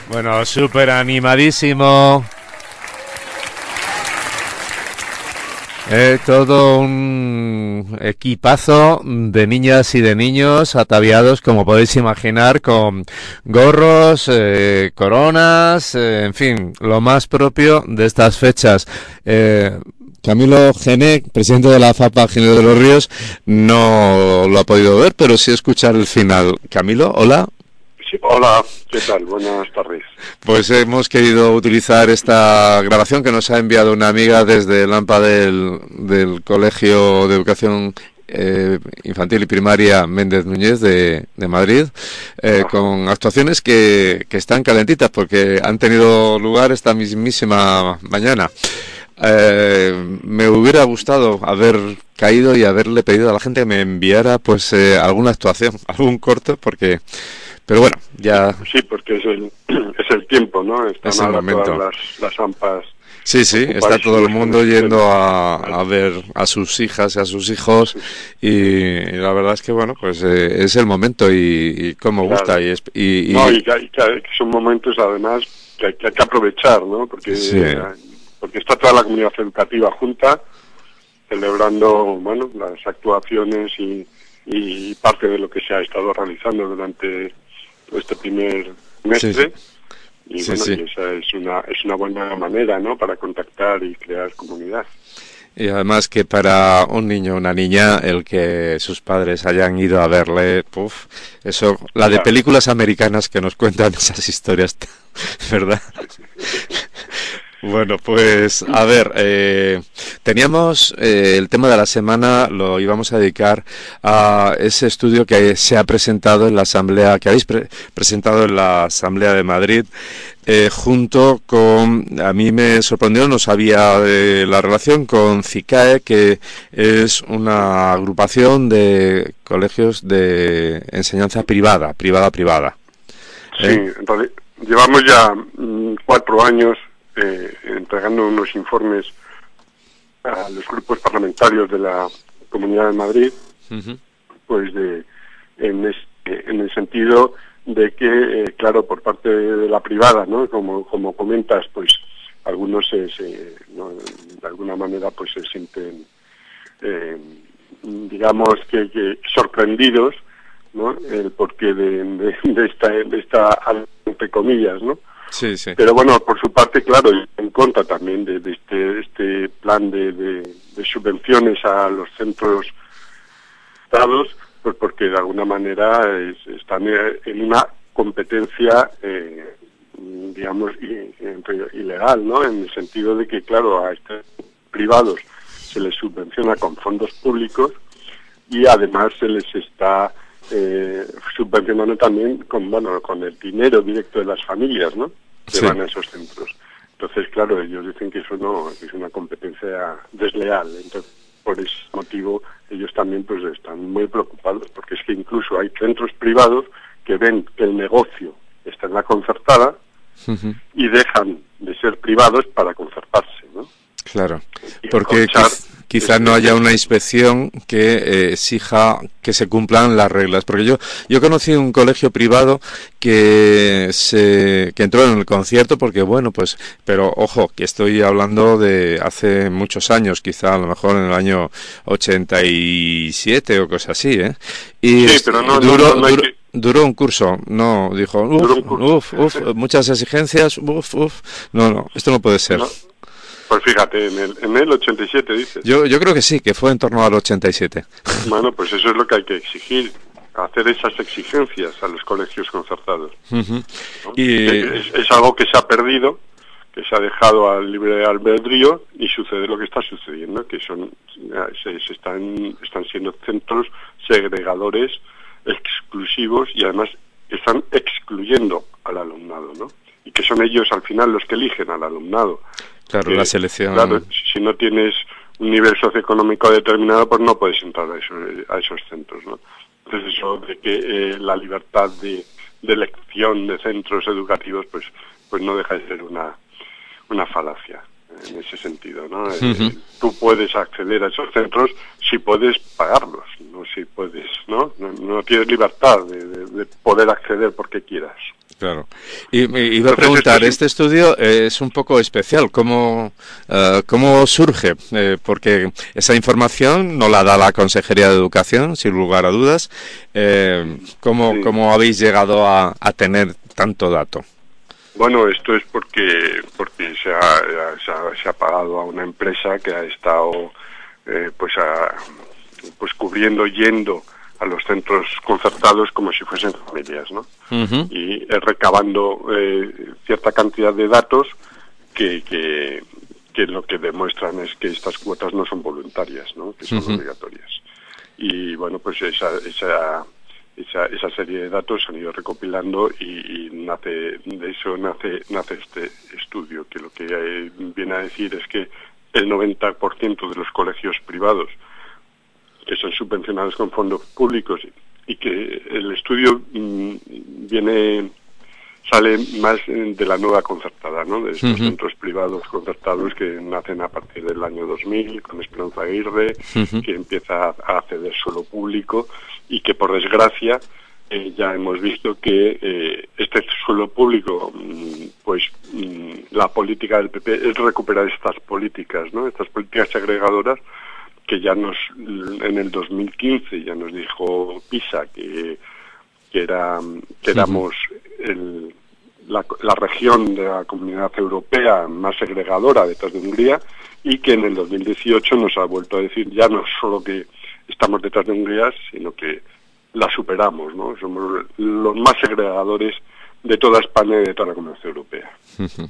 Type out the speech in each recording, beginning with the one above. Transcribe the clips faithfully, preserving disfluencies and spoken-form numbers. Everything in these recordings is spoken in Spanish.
Bueno, súper animadísimo. Eh, todo un equipazo de niñas y de niños ataviados, como podéis imaginar, con gorros, eh, coronas, eh, en fin, lo más propio de estas fechas. Eh, Camilo Gené, presidente de la FAPA Ginebra de los Ríos, no lo ha podido ver, pero sí escuchar el final. Camilo, hola. Sí, hola, ¿qué tal? Buenas tardes. Pues hemos querido utilizar esta grabación que nos ha enviado una amiga desde el AMPA del, del Colegio de Educación eh, Infantil y Primaria Méndez Núñez de, de Madrid, eh, con actuaciones que, que están calentitas porque han tenido lugar esta mismísima mañana. Eh, me hubiera gustado haber caído y haberle pedido a la gente que me enviara pues eh, alguna actuación, algún corto, porque... Pero bueno, ya... Sí, porque es el, es el tiempo, ¿no? Están es el ahora momento. todas las, las AMPAs. Sí, sí, está todo el mundo yendo a, a ver a sus hijas y a sus hijos y, y la verdad es que, bueno, pues eh, es el momento y, y cómo Claro. gusta. Y, es, y, y... No, y que, hay, que son momentos, además, que hay que, hay que aprovechar, ¿no? Porque, Sí. eh, porque está toda la comunidad educativa junta, celebrando, bueno, las actuaciones y, y parte de lo que se ha estado realizando durante este primer semestre. Sí, sí. Y Sí, bueno, sí. y esa es una es una buena manera, ¿no?, para contactar y crear comunidad. Y además que para un niño o una niña el que sus padres hayan ido a verle, puf, eso, la de Claro. películas americanas que nos cuentan esas historias, ¿verdad? Bueno, pues a ver, eh, teníamos eh, el tema de la semana, lo íbamos a dedicar a ese estudio que se ha presentado en la asamblea, que habéis pre presentado en la Asamblea de Madrid, eh, junto con, a mí me sorprendió, no sabía de la relación con CICAE, que es una agrupación de colegios de enseñanza privada, privada, privada. Sí, ¿Eh? en realidad, llevamos ya mm, cuatro años eh, entregando unos informes a los grupos parlamentarios de la Comunidad de Madrid, Uh-huh. pues de en, este, en el sentido de que, eh, claro, por parte de la privada, ¿no?, como como comentas, pues algunos se, se, ¿no?, de alguna manera pues se sienten, eh, digamos que, que sorprendidos, ¿no?, el porqué de, de, de esta, de esta, entre comillas, ¿no? Sí, sí. Pero bueno, por su parte, claro, en contra también de, de este, este plan de, de, de subvenciones a los centros estados, pues porque de alguna manera es, están en una competencia, eh, digamos, ilegal, ¿no?, en el sentido de que, claro, a estos privados se les subvenciona con fondos públicos y además se les está eh, subvencionando también con, bueno, con el dinero directo de las familias, ¿no?, que Sí. van a esos centros. Entonces, claro, ellos dicen que eso no, que es una competencia desleal. Entonces, por ese motivo, ellos también pues están muy preocupados, porque es que incluso hay centros privados que ven que el negocio está en la concertada Uh-huh. y dejan de ser privados para concertarse, ¿no? Claro, Y porque aprovechar quiz, quizás no haya una inspección que eh, exija que se cumplan las reglas. Porque yo yo conocí un colegio privado que se que entró en el concierto porque, bueno, pues, pero ojo, que estoy hablando de hace muchos años, quizá a lo mejor en el año ochenta y siete o cosas así, ¿eh? Y Sí, pero no, duró, no, no hay duró, que... duró un curso, no, dijo, uf, Duró un curso. uf, uf, muchas exigencias, uf, uf, no, no, esto no puede ser. No, pues fíjate, en el, en el ochenta y siete dices. Yo, yo creo que sí, que fue en torno al ochenta y siete. Bueno, pues eso es lo que hay que exigir, hacer esas exigencias a los colegios concertados. Uh-huh. ¿No? Y... Es, es algo que se ha perdido, que se ha dejado al libre albedrío y sucede lo que está sucediendo, que son se, se están están siendo centros segregadores, exclusivos y además están excluyendo al alumnado, ¿no? Y que son ellos al final los que eligen al alumnado. Claro, que, la selección. Claro, si no tienes un nivel socioeconómico determinado, pues no puedes entrar a esos, a esos centros, ¿no? Entonces eso de que eh, la libertad de, de elección de centros educativos, pues pues no deja de ser una una falacia en ese sentido, ¿no? Uh-huh. Eh, tú puedes acceder a esos centros si puedes pagarlos, no si puedes, ¿no? No, no tienes libertad de, de, de poder acceder porque quieras. Claro. Y me iba a preguntar, este estudio es un poco especial. ¿Cómo, uh, cómo surge? Eh, porque esa información no la da la Consejería de Educación, sin lugar a dudas. Eh, ¿cómo, sí. ¿Cómo habéis llegado a, a tener tanto dato? Bueno, esto es porque porque se ha, se ha, se ha pagado a una empresa que ha estado eh, pues a, pues cubriendo, yendo a los centros concertados como si fuesen familias, ¿no? Uh-huh. Y eh, recabando eh, cierta cantidad de datos que, que que lo que demuestran es que estas cuotas no son voluntarias, ¿no? Que son uh-huh. obligatorias. Y bueno, pues esa esa esa esa serie de datos se han ido recopilando y, y nace de eso nace nace este estudio, que lo que eh, viene a decir es que el noventa por ciento de los colegios privados que son subvencionados con fondos públicos y que el estudio mmm, viene sale más de la nueva concertada, ¿no? De estos uh-huh. centros privados concertados que nacen a partir del año dos mil con Esperanza Aguirre, uh-huh. que empieza a acceder suelo público y que por desgracia eh, ya hemos visto que eh, este suelo público, mmm, pues mmm, la política del P P es recuperar estas políticas, ¿no? Estas políticas segregadoras que ya nos, en el dos mil quince ya nos dijo PISA que, que, era, que éramos el, la, la región de la Comunidad Europea más segregadora detrás de Hungría, y que en el dos mil dieciocho nos ha vuelto a decir ya no solo que estamos detrás de Hungría, sino que la superamos, ¿no? Somos los más segregadores de toda España y de toda la Comunidad Europea. Uh-huh.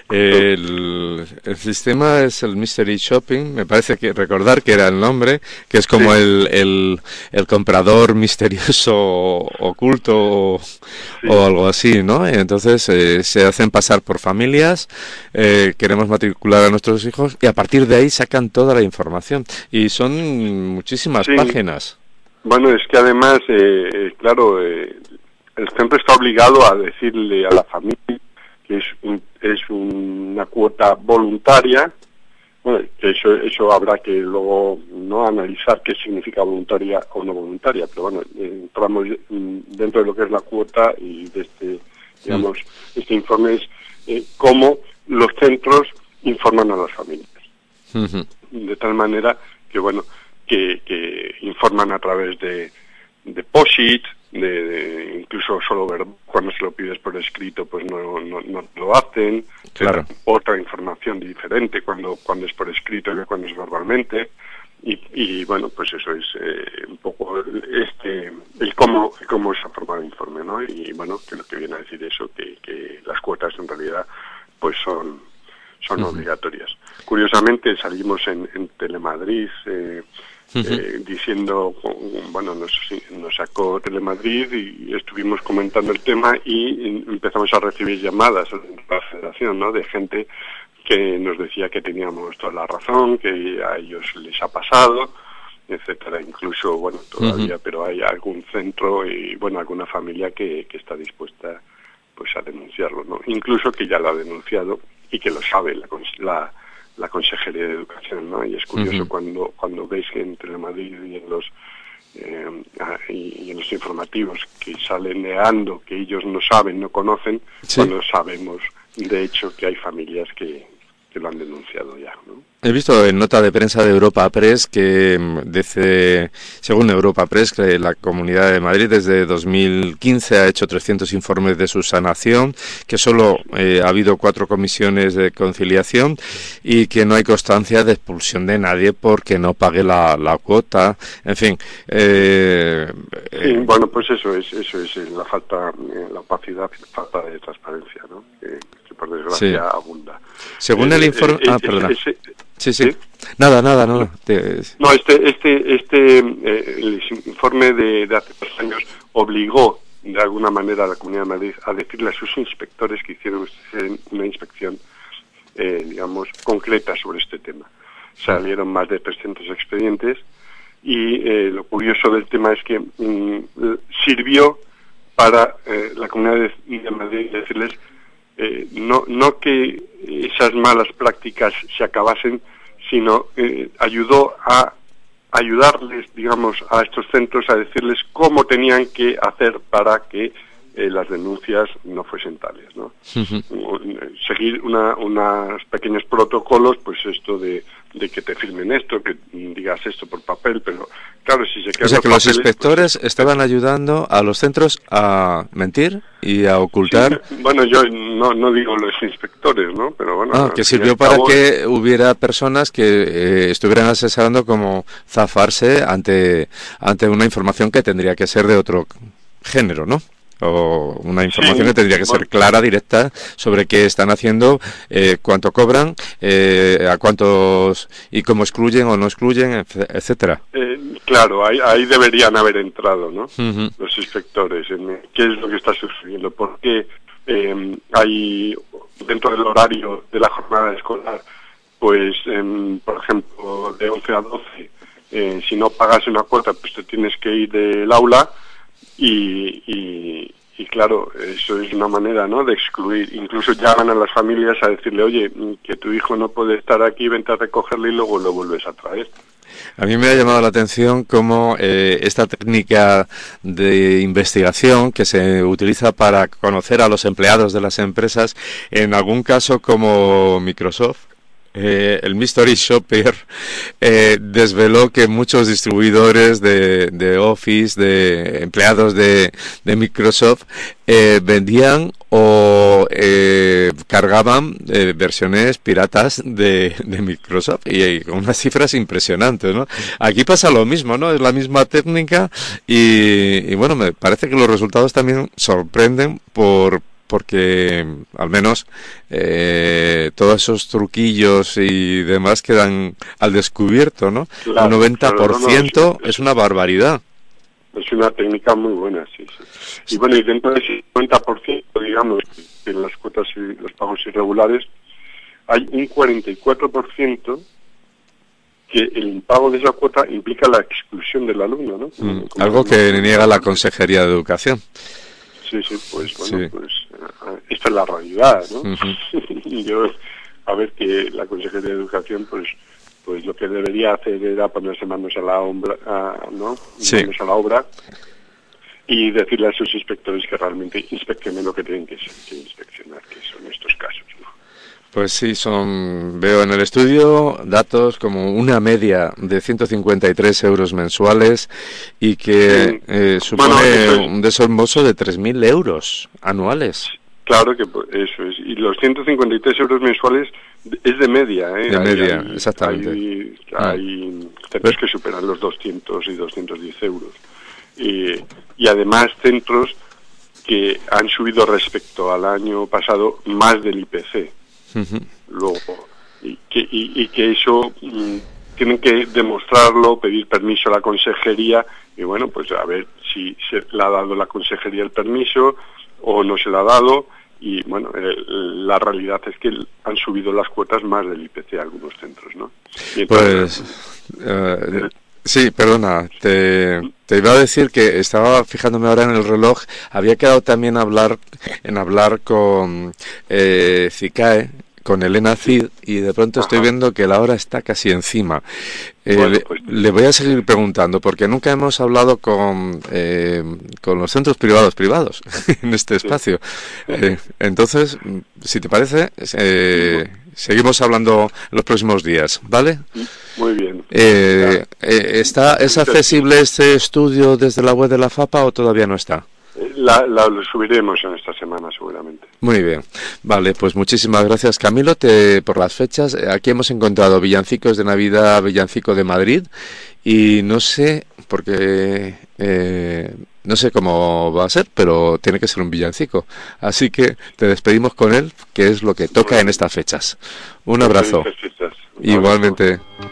El, el sistema es el Mystery Shopping, me parece que recordar que era el nombre, que es como sí. el, el, el comprador misterioso oculto o, sí. o algo así, ¿no? Y entonces eh, se hacen pasar por familias, eh, queremos matricular a nuestros hijos y a partir de ahí sacan toda la información. Y son muchísimas sí. páginas. Bueno, es que además, eh, claro, eh, el centro está obligado a decirle a la familia que es un, es una cuota voluntaria. Bueno, que eso eso habrá que luego no analizar qué significa voluntaria o no voluntaria, pero bueno, entramos dentro de lo que es la cuota y de este, digamos, mm. este informe es eh, cómo los centros informan a las familias. Uh-huh. De tal manera que, bueno, que, que informan a través de, de P O S I T, De, de incluso solo ver cuando se lo pides por escrito pues no no, no lo hacen, claro. Otra información diferente cuando cuando es por escrito que cuando es verbalmente y, y bueno pues eso es eh, un poco este el cómo cómo se ha formado el informe, ¿no? Y bueno, que lo que viene a decir eso que, que las cuotas en realidad pues son son uh-huh. obligatorias. Curiosamente salimos en, en Telemadrid eh, Eh, diciendo, bueno, nos, nos sacó Telemadrid y estuvimos comentando el tema y empezamos a recibir llamadas de la Federación, ¿no? De gente que nos decía que teníamos toda la razón, que a ellos les ha pasado, etcétera. Incluso, bueno, todavía, uh-huh. pero hay algún centro y, bueno, alguna familia que, que está dispuesta, pues, a denunciarlo, ¿no? Incluso que ya lo ha denunciado y que lo sabe la, la la Consejería de Educación, ¿no? Y es curioso uh-huh. cuando cuando veis que en Telemadrid y en los eh, y, y en los informativos que salen negando que ellos no saben, no conocen, sí. cuando sabemos de hecho que hay familias que, que lo han denunciado ya, ¿no? He visto en nota de prensa de Europa Press que desde, según Europa Press, que la Comunidad de Madrid desde dos mil quince ha hecho trescientos informes de subsanación, que solo eh, ha habido cuatro comisiones de conciliación y que no hay constancia de expulsión de nadie porque no pague la, la cuota, en fin. Eh, sí, eh, bueno, pues eso es eso es la falta, la opacidad, la falta de transparencia, ¿no? Que, que por desgracia sí. abunda. Según eh, el informe, eh, ah, perdona. Ese, Sí, sí, sí. Nada, nada, nada. Te... No, este, este, este, eh, el informe de, de hace dos años obligó de alguna manera a la Comunidad de Madrid a decirle a sus inspectores que hicieron una inspección, eh, digamos, concreta sobre este tema. Salieron más de trescientos expedientes y eh, lo curioso del tema es que mm, sirvió para eh, la Comunidad de Madrid decirles eh, no, no que esas malas prácticas se acabasen, sino eh, ayudó a ayudarles, digamos, a estos centros a decirles cómo tenían que hacer para que eh, las denuncias no fuesen tales, ¿no? Uh-huh. Seguir una, unos pequeños protocolos, pues esto de, de que te firmen esto, que digas esto por papel, pero claro, si se quedan O sea los que los papeles, inspectores pues, estaban ayudando a los centros a mentir y a ocultar. Sí, bueno, yo no, no digo los inspectores, ¿no? Pero bueno, Ah, que sirvió para cabo... que hubiera personas que eh, estuvieran asesorando cómo zafarse ante, ante una información que tendría que ser de otro género, ¿no? O una información sí, que tendría que bueno. ser clara, directa, sobre qué están haciendo, eh, cuánto cobran, eh, a cuántos y cómo excluyen o no excluyen, etcétera. Eh, claro, ahí, ahí deberían haber entrado, ¿no? Uh-huh. Los inspectores, en qué es lo que está sucediendo, por qué eh, hay dentro del horario de la jornada escolar, pues, eh, por ejemplo, de once a doce, eh, si no pagas una cuota, pues te tienes que ir del aula. Y, y, y claro, eso es una manera, ¿no?, de excluir. Incluso llaman a las familias a decirle, oye, que tu hijo no puede estar aquí, vente a recogerle y luego lo vuelves a traer. A mí me ha llamado la atención cómo eh, esta técnica de investigación que se utiliza para conocer a los empleados de las empresas, en algún caso como Microsoft, Eh, el Mystery Shopper eh, desveló que muchos distribuidores de, de Office, de empleados de, de Microsoft, eh, vendían o eh, cargaban eh, versiones piratas de, de Microsoft y, y con unas cifras impresionantes, ¿no? Aquí pasa lo mismo, ¿no? Es la misma técnica y, y bueno, me parece que los resultados también sorprenden por porque al menos eh, todos esos truquillos y demás quedan al descubierto, ¿no? Claro, el noventa por ciento claro, no, no, es una barbaridad. Es una técnica muy buena, sí, sí. Y bueno, y dentro de ese cincuenta por ciento, digamos, en las cuotas y los pagos irregulares, hay un cuarenta y cuatro por ciento que el impago de esa cuota implica la exclusión del alumno, ¿no? Como, mm, como algo que niega la Consejería de Educación. Sí, sí, pues bueno, sí. pues uh, esta es la realidad, ¿no? Uh-huh. Yo, a ver, que la Consejería de Educación, pues pues lo que debería hacer era ponerse manos a la obra, uh, ¿no? Sí. Manos a la obra y decirle a sus inspectores que realmente inspeccionen lo que tienen que, que inspeccionar, que son estos casos, ¿no? Pues sí, son, veo en el estudio datos como una media de ciento cincuenta y tres euros mensuales y que eh, supone bueno, es, un desembolso de tres mil euros anuales. Claro que eso es. Y los ciento cincuenta y tres euros mensuales es de media, ¿eh? De media, hay, exactamente. Hay, hay centros que superan los doscientos y doscientos diez euros. Y, y además centros que han subido respecto al año pasado más del I P C. Uh-huh. Luego, y que, y, y que eso mm, tienen que demostrarlo, pedir permiso a la consejería y bueno, pues a ver si se le ha dado la consejería el permiso o no se le ha dado y bueno, eh, la realidad es que han subido las cuotas más del I P C a algunos centros, ¿no? Y entonces, pues uh, sí, perdona, te, te iba a decir que estaba fijándome ahora en el reloj, había quedado también hablar en hablar con eh, CICAE, con Elena Cid, y de pronto Ajá. estoy viendo que la hora está casi encima. Eh, bueno, pues, le, le voy a seguir preguntando, porque nunca hemos hablado con, eh, con los centros privados privados en este espacio. Sí. Eh, entonces, si te parece, eh, seguimos hablando en los próximos días, ¿vale? Muy bien. Eh, eh, ¿está, ¿Es accesible este estudio desde la web de la FAPA o todavía no está? La, la lo subiremos en esta semana seguramente. Muy bien, vale, pues muchísimas gracias Camilo te, por las fechas. Aquí hemos encontrado villancicos de Navidad, villancico de Madrid y no sé, porque eh, no sé cómo va a ser, pero tiene que ser un villancico. Así que te despedimos con él, que es lo que toca en estas fechas. Un abrazo. Un Igualmente.